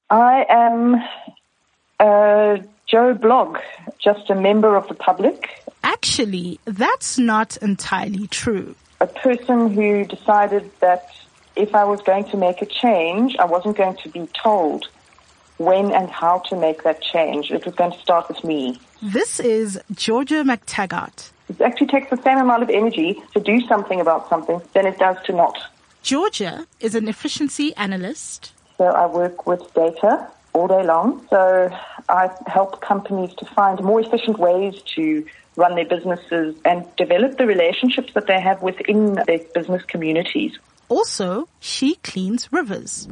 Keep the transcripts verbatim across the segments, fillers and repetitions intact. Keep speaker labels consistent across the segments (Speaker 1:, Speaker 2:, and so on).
Speaker 1: I am uh, Joe Blogg, just a member of the public.
Speaker 2: Actually, that's not entirely true.
Speaker 1: A person who decided that if I was going to make a change, I wasn't going to be told when and how to make that change. It was going to start with me.
Speaker 2: This is Georgia McTaggart.
Speaker 1: It actually takes the same amount of energy to do something about something than it does to not.
Speaker 2: Georgia is an efficiency analyst.
Speaker 1: So I work with data all day long. So I help companies to find more efficient ways to run their businesses and develop the relationships that they have within their business communities.
Speaker 2: Also, she cleans rivers.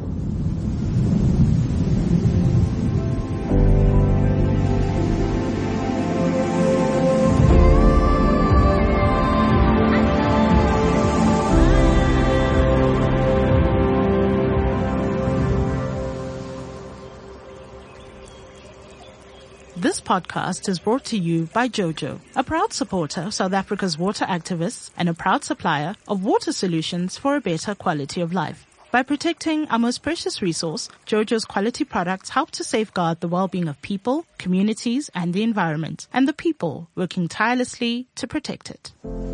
Speaker 2: This podcast is brought to you by JoJo, a proud supporter of South Africa's water activists and a proud supplier of water solutions for a better quality of life. By protecting our most precious resource, JoJo's quality products help to safeguard the well-being of people, communities, and the environment, and the people working tirelessly to protect it.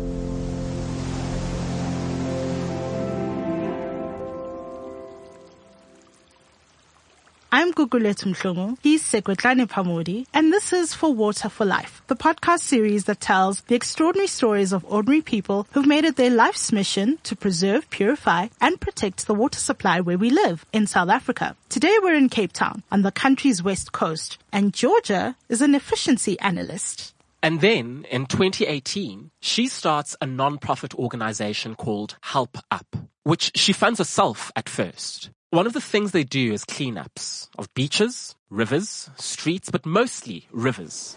Speaker 2: I'm Gugulethu Mhlungu, he's Sekwetlane Phamodi, and this is For Water for Life, the podcast series that tells the extraordinary stories of ordinary people who've made it their life's mission to preserve, purify, and protect the water supply where we live, in South Africa. Today we're in Cape Town, on the country's west coast, and Georgia is an efficiency analyst.
Speaker 3: And then, in twenty eighteen, she starts a non-profit organization called Help Up, which she funds herself at first. One of the things they do is cleanups of beaches, rivers, streets, but mostly rivers.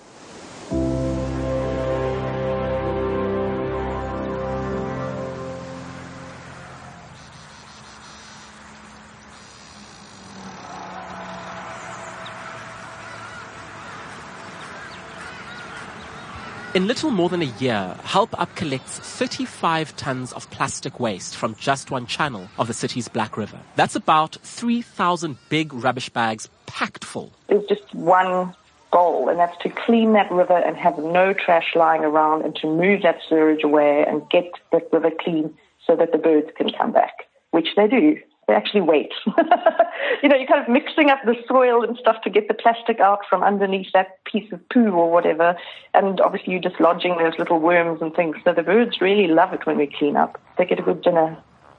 Speaker 3: In little more than a year, Help Up collects thirty-five tons of plastic waste from just one channel of the city's Black River. That's about three thousand big rubbish bags packed full.
Speaker 1: There's just one goal, and that's to clean that river and have no trash lying around and to move that sewage away and get that river clean so that the birds can come back, which they do. They actually wait. You know, you're kind of mixing up the soil and stuff to get the plastic out from underneath that piece of poo or whatever. And obviously you're dislodging those little worms and things. So the birds really love it when we clean up. They get a good dinner.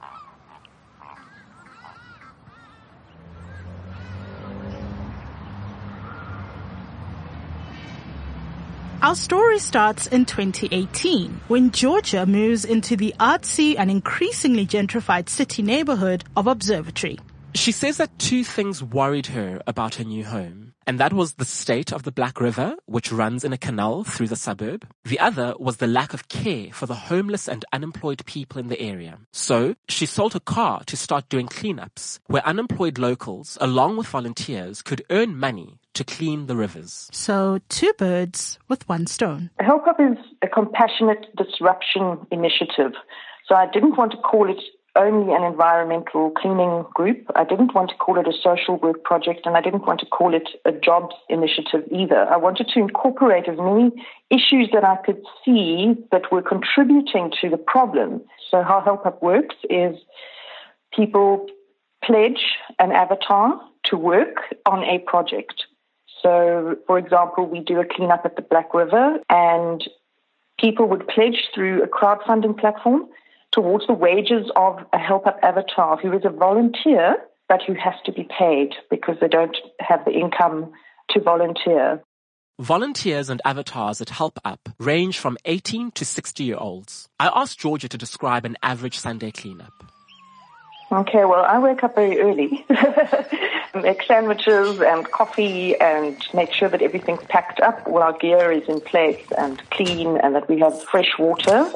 Speaker 2: Our story starts in twenty eighteen, when Georgia moves into the artsy and increasingly gentrified city neighborhood of Observatory.
Speaker 3: She says that two things worried her about her new home, and that was the state of the Black River, which runs in a canal through the suburb. The other was the lack of care for the homeless and unemployed people in the area. So she sold her car to start doing cleanups, where unemployed locals, along with volunteers, could earn money to clean the rivers.
Speaker 2: So two birds with one stone.
Speaker 1: Help Up is a compassionate disruption initiative. So I didn't want to call it only an environmental cleaning group. I didn't want to call it a social work project, and I didn't want to call it a jobs initiative either. I wanted to incorporate as many issues that I could see that were contributing to the problem. So how Help Up works is people pledge an avatar to work on a project. So, for example, we do a cleanup at the Black River, and people would pledge through a crowdfunding platform towards the wages of a Help Up avatar who is a volunteer, but who has to be paid because they don't have the income to volunteer.
Speaker 3: Volunteers and avatars at Help Up range from eighteen to sixty-year-olds. I asked Georgia to describe an average Sunday cleanup.
Speaker 1: Okay, well, I wake up very early, make sandwiches and coffee and make sure that everything's packed up, all our gear is in place and clean, and that we have fresh water.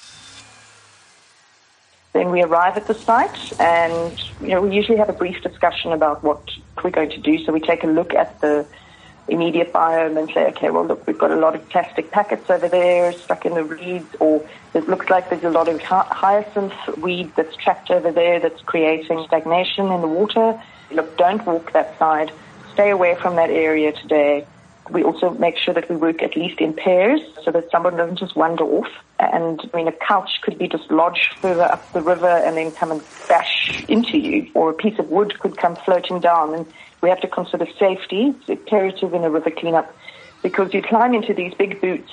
Speaker 1: Then we arrive at the site, and you know we usually have a brief discussion about what we're going to do. So we take a look at the immediate biome and say, okay, well, look, we've got a lot of plastic packets over there stuck in the reeds, or it looks like there's a lot of hyacinth weed that's trapped over there that's creating stagnation in the water. look, don't walk that side. Stay away from that area today. We also make sure that we work at least in pairs so that someone doesn't just wander off. And, I mean, a couch could be dislodged further up the river and then come and bash into you, or a piece of wood could come floating down. And we have to consider safety. It's imperative in a river cleanup because you climb into these big boots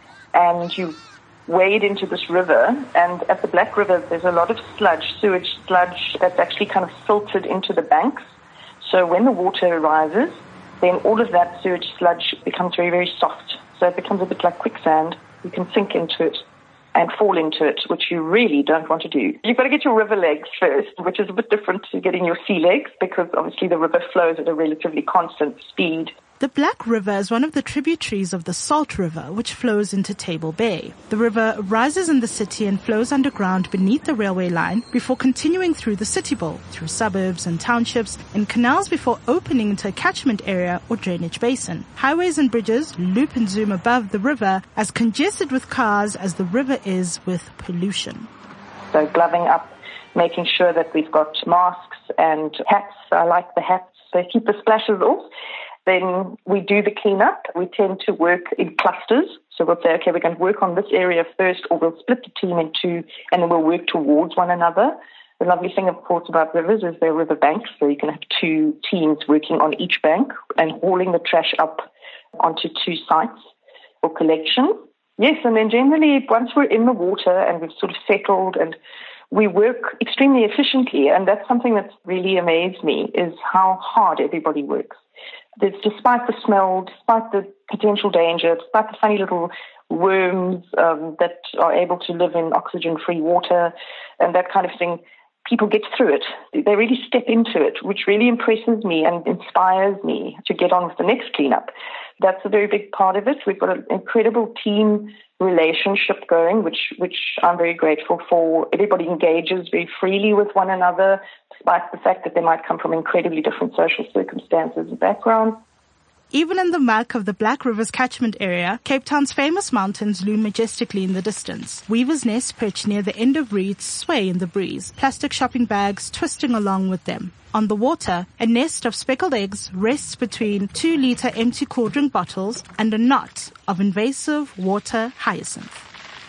Speaker 1: and you wade into this river. And at the Black River, there's a lot of sludge, sewage sludge that's actually kind of filtered into the banks. So when the water rises, then all of that sewage sludge becomes very, very soft. So it becomes a bit like quicksand. You can sink into it and fall into it, which you really don't want to do. You've got to get your river legs first, which is a bit different to getting your sea legs because obviously the river flows at a relatively constant speed.
Speaker 2: The Black River is one of the tributaries of the Salt River, which flows into Table Bay. The river rises in the city and flows underground beneath the railway line before continuing through the City Bowl, through suburbs and townships, and canals before opening into a catchment area or drainage basin. Highways and bridges loop and zoom above the river, as congested with cars as the river is with pollution.
Speaker 1: So gloving up, making sure that we've got masks and hats. I like the hats. They keep the splashes off. Then we do the cleanup. We tend to work in clusters. So we'll say, okay, we're going to work on this area first, or we'll split the team in two, and then we'll work towards one another. The lovely thing, of course, about rivers is they're river banks, so you can have two teams working on each bank and hauling the trash up onto two sites for collection. Yes, and then generally, once we're in the water and we've sort of settled and we work extremely efficiently, and that's something that's really amazed me, is how hard everybody works. There's, despite the smell, despite the potential danger, despite the funny little worms um, that are able to live in oxygen-free water and that kind of thing, people get through it. They really step into it, which really impresses me and inspires me to get on with the next cleanup. That's a very big part of it. We've got an incredible team relationship going, which which I'm very grateful for. Everybody engages very freely with one another, despite the fact that they might come from incredibly different social circumstances and backgrounds.
Speaker 2: Even in the muck of the Black River's catchment area, Cape Town's famous mountains loom majestically in the distance. Weaver's Nest, perched near the end of reeds, sway in the breeze, plastic shopping bags twisting along with them. On the water, a nest of speckled eggs rests between two-litre empty cool drink bottles and a knot of invasive water hyacinth.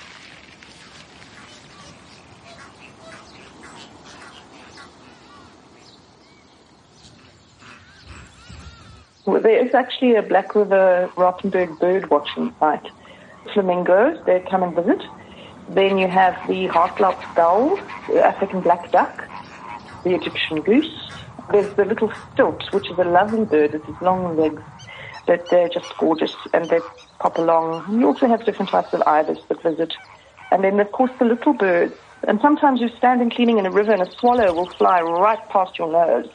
Speaker 1: Well, there is actually a Black River Rothenburg bird watching site. Flamingos, they come and visit. Then you have the Hartlaub's gull, the African black duck, the Egyptian goose. There's the little stilt, which is a lovely bird with its long legs, that they're just gorgeous, and they pop along. And you also have different types of ibis that visit. And then, of course, the little birds. And sometimes you're standing cleaning in a river and a swallow will fly right past your nose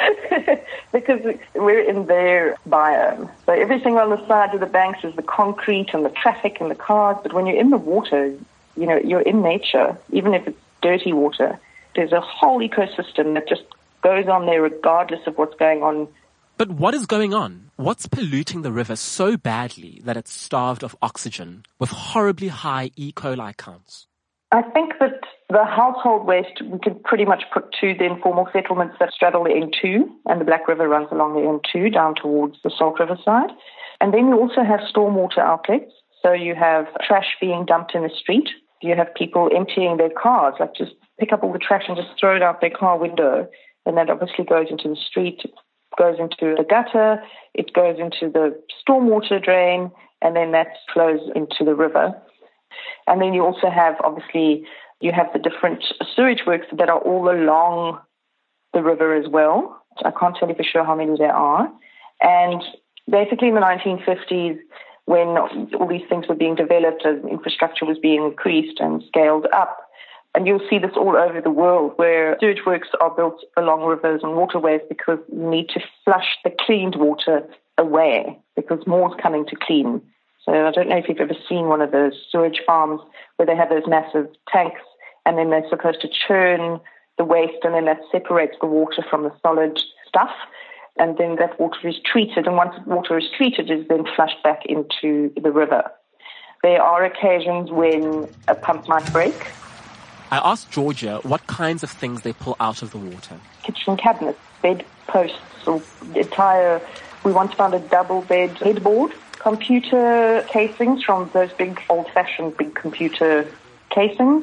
Speaker 1: because we're in their biome. So everything on the sides of the banks is the concrete and the traffic and the cars. But when you're in the water, you know, you're in nature, even if it's dirty water. There's a whole ecosystem that just goes on there regardless of what's going on.
Speaker 3: But what is going on? What's polluting the river so badly that it's starved of oxygen with horribly high E. coli counts?
Speaker 1: I think that the household waste we can pretty much put to the informal settlements that straddle the N two, and the Black River runs along the N two down towards the Salt River side. And then you also have stormwater outlets. So you have trash being dumped in the street. You have people emptying their cars, like just pick up all the trash and just throw it out their car window. And that obviously goes into the street, it goes into the gutter, it goes into the stormwater drain, and then that flows into the river. And then you also have, obviously, you have the different sewage works that are all along the river as well. I can't tell you for sure how many there are. And basically in the nineteen fifties, when all these things were being developed and infrastructure was being increased and scaled up, and you'll see this all over the world where sewage works are built along rivers and waterways because you need to flush the cleaned water away because more's coming to clean. So I don't know if you've ever seen one of those sewage farms where they have those massive tanks and then they're supposed to churn the waste and then that separates the water from the solid stuff. And then that water is treated, and once water is treated, it is then flushed back into the river. There are occasions when a pump might break,
Speaker 3: I asked Georgia what kinds of things they pull out of the water.
Speaker 1: Kitchen cabinets, bed posts, or the entire, we once found a double bed headboard, computer casings from those big old-fashioned big computer casings,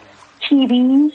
Speaker 1: T Vs,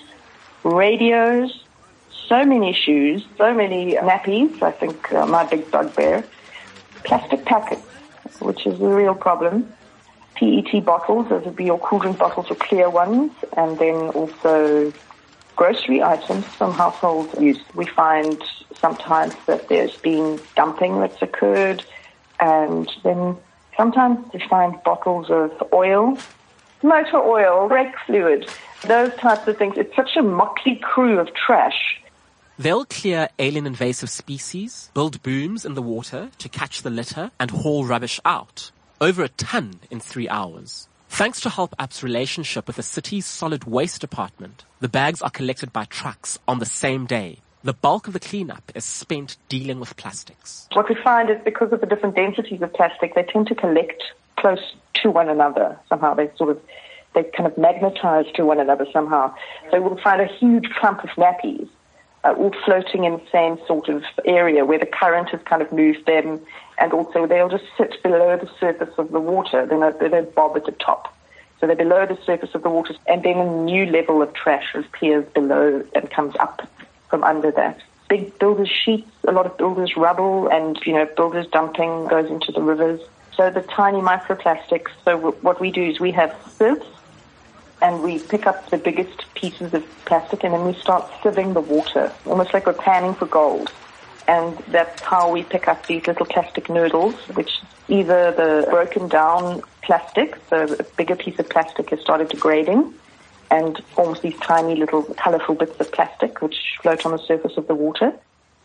Speaker 1: radios, so many shoes, so many nappies, I think uh, my big bugbear, plastic packets, which is a real problem, P E T bottles, those would be your cool drink bottles or clear ones, and then also grocery items from household use. We find sometimes that there's been dumping that's occurred, and then sometimes we find bottles of oil, motor oil, brake fluid, those types of things. It's such a motley crew of trash.
Speaker 3: They'll clear alien invasive species, build booms in the water to catch the litter, and haul rubbish out. Over a ton in three hours. Thanks to Help App's relationship with the city's solid waste department, the bags are collected by trucks on the same day. The bulk of the cleanup is spent dealing with plastics.
Speaker 1: What we find is because of the different densities of plastic, they tend to collect close to one another. Somehow they sort of, they kind of magnetize to one another somehow. So we'll find a huge clump of nappies, uh, all floating in the same sort of area where the current has kind of moved them, and also they'll just sit below the surface of the water. They don't, they don't bob at the top. So they're below the surface of the water, and then a new level of trash appears below and comes up from under that. Big builders' sheets, a lot of builders' rubble, and, you know, builders' dumping goes into the rivers. So the tiny microplastics, so w- what we do is we have sieves, and we pick up the biggest pieces of plastic, and then we start sieving the water, almost like we're panning for gold. And that's how we pick up these little plastic noodles, which either the broken down plastic, so a bigger piece of plastic has started degrading and forms these tiny little colorful bits of plastic which float on the surface of the water.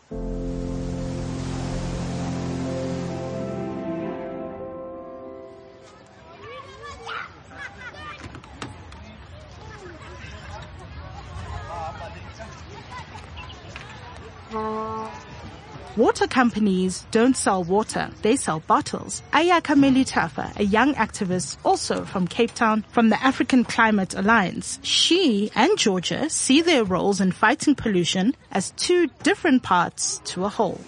Speaker 2: Water companies don't sell water, they sell bottles. Ayaka Melitafa, a young activist also from Cape Town from the African Climate Alliance, she and Georgia see their roles in fighting pollution as two different parts to a whole.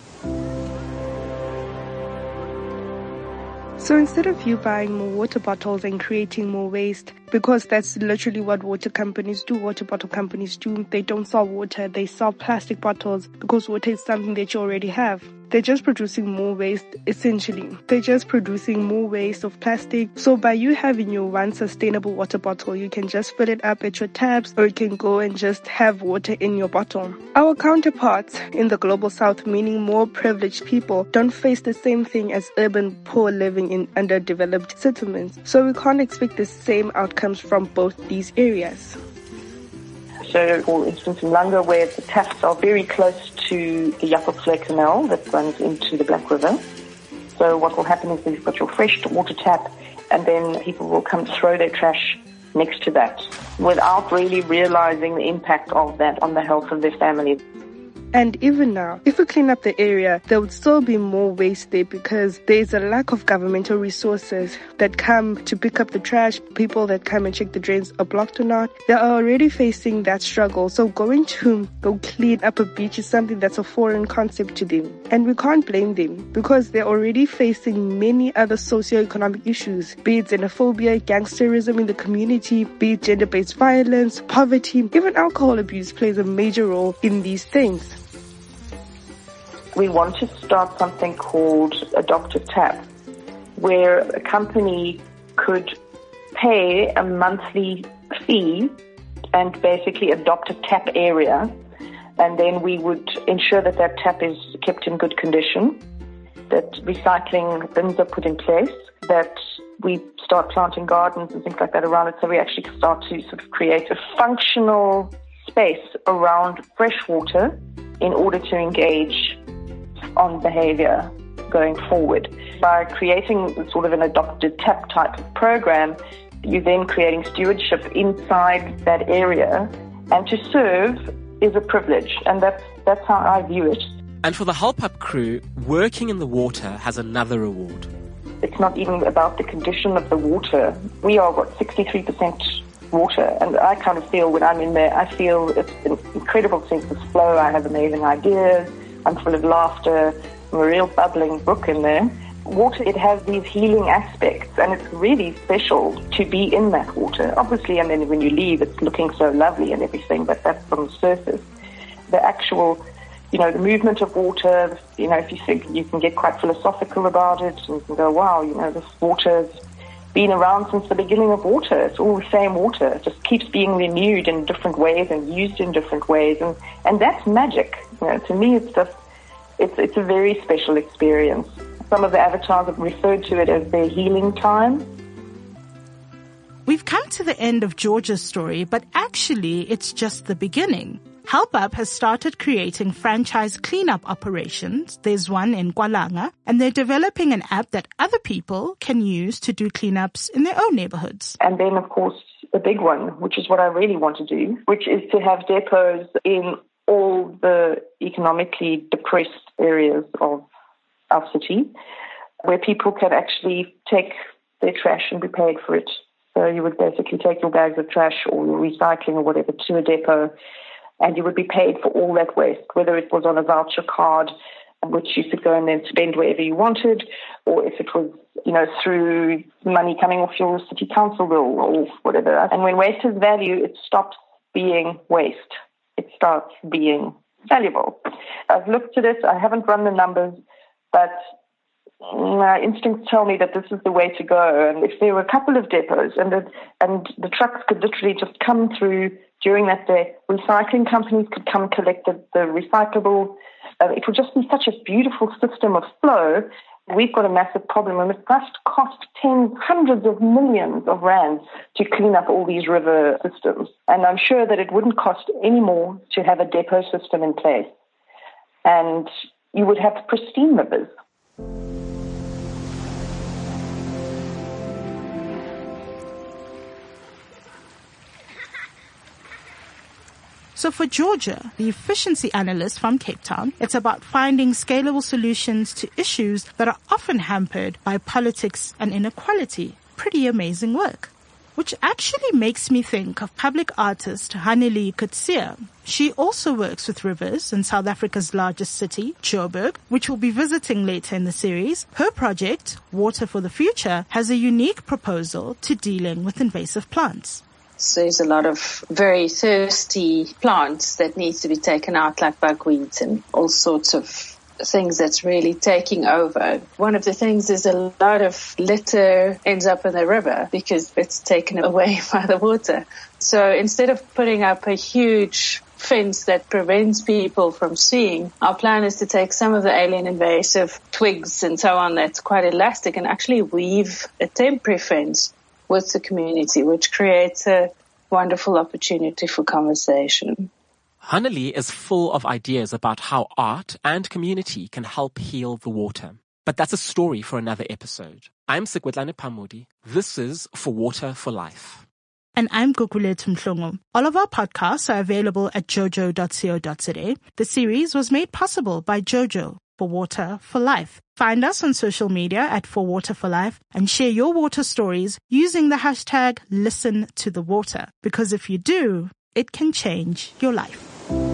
Speaker 4: So instead of you buying more water bottles and creating more waste, because that's literally what water companies do, water bottle companies do, they don't sell water, they sell plastic bottles because water is something that you already have. They're just producing more waste, essentially. They're just producing more waste of plastic. So by you having your one sustainable water bottle, you can just fill it up at your taps, or you can go and just have water in your bottle. Our counterparts in the global south, meaning more privileged people, don't face the same thing as urban poor living in underdeveloped settlements. So we can't expect the same outcomes from both these areas.
Speaker 1: So, for instance, in Langa, where the taps are very close to the Jakobsvlei Canal that runs into the Black River. So what will happen is that you've got your fresh water tap, and then people will come throw their trash next to that without really realizing the impact of that on the health of their family.
Speaker 4: And even now, if we clean up the area, there would still be more waste there because there's a lack of governmental resources that come to pick up the trash. People that come and check the drains are blocked or not. They are already facing that struggle. So going to go clean up a beach is something that's a foreign concept to them. And we can't blame them because they're already facing many other socio-economic issues, be it xenophobia, gangsterism in the community, be it gender-based violence, poverty. Even alcohol abuse plays a major role in these things.
Speaker 1: We want to start something called Adopt a Tap, where a company could pay a monthly fee and basically adopt a tap area, and then we would ensure that that tap is kept in good condition, that recycling bins are put in place, that we start planting gardens and things like that around it, so we actually start to sort of create a functional space around fresh water in order to engage on behavior going forward. By creating sort of an adopted tap type of program, you're then creating stewardship inside that area, and to serve is a privilege, and that's that's how I view it.
Speaker 3: And for the Help Up crew, working in the water has another reward.
Speaker 1: It's not even about the condition of the water. We are, what, sixty-three percent water. And I kind of feel when I'm in there, I feel it's an incredible sense of flow. I have amazing ideas. I'm full of laughter. I'm a real bubbling brook in there. Water, it has these healing aspects, and it's really special to be in that water, obviously, and then when you leave, it's looking so lovely and everything, but that's on the surface. The actual, you know, the movement of water, you know, if you think, you can get quite philosophical about it, and you can go, wow, you know, this water's been around since the beginning of water. It's all the same water. It just keeps being renewed in different ways and used in different ways, and, and that's magic. You know, to me, it's just, it's, it's a very special experience. Some of the avatars have referred to it as their healing time.
Speaker 2: We've come to the end of Georgia's story, but actually it's just the beginning. HelpUp has started creating franchise cleanup operations. There's one in Kwalanga, and they're developing an app that other people can use to do cleanups in their own neighborhoods.
Speaker 1: And then, of course, the big one, which is what I really want to do, which is to have depots in all the economically depressed areas of our city, where people can actually take their trash and be paid for it. So you would basically take your bags of trash or your recycling or whatever to a depot, and you would be paid for all that waste, whether it was on a voucher card, which you could go and then spend wherever you wanted, or if it was, you know, through money coming off your city council bill or whatever. And when waste has value, it stops being waste. It starts being valuable. I've looked at it. I haven't run the numbers, but my instincts tell me that this is the way to go. And if there were a couple of depots and the, and the trucks could literally just come through during that day, recycling companies could come collect the, the recyclables. Uh, it would just be such a beautiful system of flow. We've got a massive problem, and it must cost tens, hundreds of millions of rands to clean up all these river systems. And I'm sure that it wouldn't cost any more to have a depot system in place. And you would have pristine rivers.
Speaker 2: So for Georgia, the efficiency analyst from Cape Town, it's about finding scalable solutions to issues that are often hampered by politics and inequality. Pretty amazing work. Which actually makes me think of public artist Haneli Kutsia. She also works with rivers in South Africa's largest city, Joburg, which we'll be visiting later in the series. Her project, Water for the Future, has a unique proposal to dealing with invasive plants.
Speaker 5: So there's a lot of very thirsty plants that needs to be taken out, like buckwheat and all sorts of things that's really taking over. One of the things is a lot of litter ends up in the river because it's taken away by the water. So instead of putting up a huge fence that prevents people from seeing, our plan is to take some of the alien invasive twigs and so on that's quite elastic and actually weave a temporary fence with the community, which creates a wonderful opportunity for conversation.
Speaker 3: Haneli is full of ideas about how art and community can help heal the water. But that's a story for another episode. I'm Sigwetlane Phamodi. This is For Water for Life.
Speaker 2: And I'm Gugulethu Mhlongo. All of our podcasts are available at jojo dot co dot za. The series was made possible by Jojo, For Water for Life. Find us on social media at For Water for Life and share your water stories using the hashtag Listen to the Water. Because if you do, it can change your life.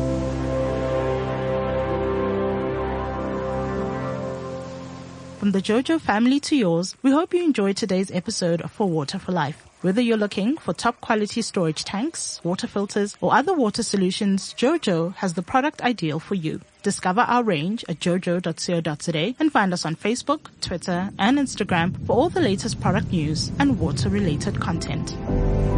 Speaker 2: From the Jojo family to yours, we hope you enjoyed today's episode of For Water for Life. Whether you're looking for top quality storage tanks, water filters, or other water solutions, Jojo has the product ideal for you. Discover our range at jojo dot co dot za and find us on Facebook, Twitter, and Instagram for all the latest product news and water-related content.